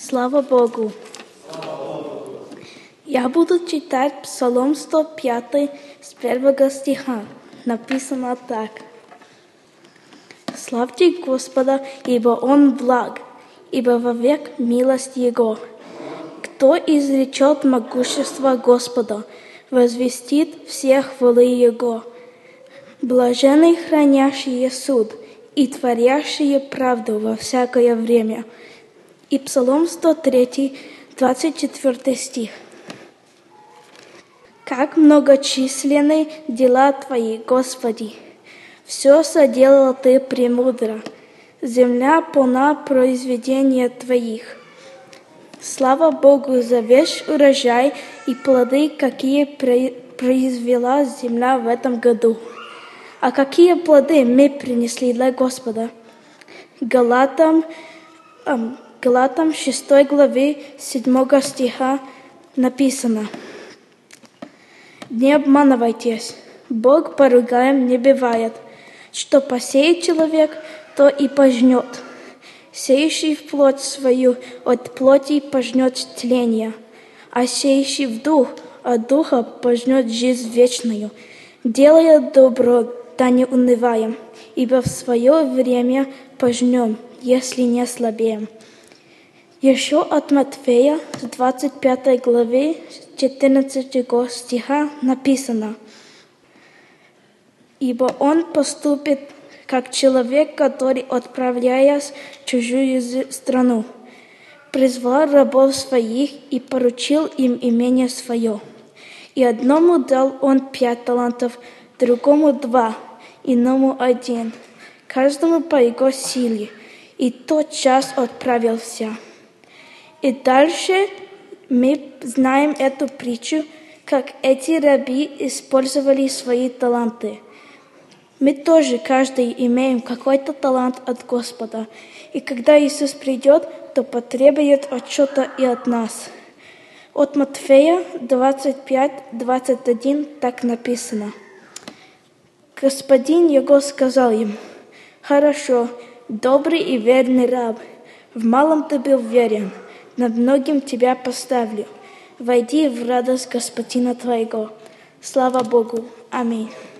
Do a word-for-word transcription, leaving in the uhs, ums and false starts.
Слава Богу! Я буду читать Псалом сто пятый с первого стиха. Написано так. «Славьте Господа, ибо Он благ, ибо вовек милость Его. Кто изречет могущество Господа, возвестит все хвалы Его. Блаженны хранящие суд и творящие правду во всякое время». И Псалом сто три, двадцать четвёртый стих. «Как многочисленны дела Твои, Господи! Все соделал Ты премудро. Земля полна произведения Твоих. Слава Богу за весь урожай и плоды, какие произвела земля в этом году. А какие плоды мы принесли для Господа?» Галатам, эм, Галатам шестой главе седьмого стиха написано: «Не обманывайтесь, Бог поругаем не бывает. Что посеет человек, то и пожнет. Сеющий в плоть свою от плоти пожнет тление, а сеющий в дух от духа пожнет жизнь вечную. Делая добро, да не унываем, ибо в свое время пожнем, если не слабеем». Еще от Матфея, в двадцать пятой главе, четырнадцатого стиха написано: «Ибо он поступит, как человек, который, отправляясь в чужую страну, призвал рабов своих и поручил им имение свое. И одному дал он пять талантов, другому два, иному один, каждому по его силе, и тотчас отправился». И дальше мы знаем эту притчу, как эти раби использовали свои таланты. Мы тоже, каждый, имеем какой-то талант от Господа. И когда Иисус придет, то потребует отчета и от нас. От Матфея двадцать пять, двадцать один так написано: «Господин его сказал им: хорошо, добрый и верный раб, в малом ты был верен, над многим тебя поставлю. Войди в радость Господина твоего». Слава Богу! Аминь.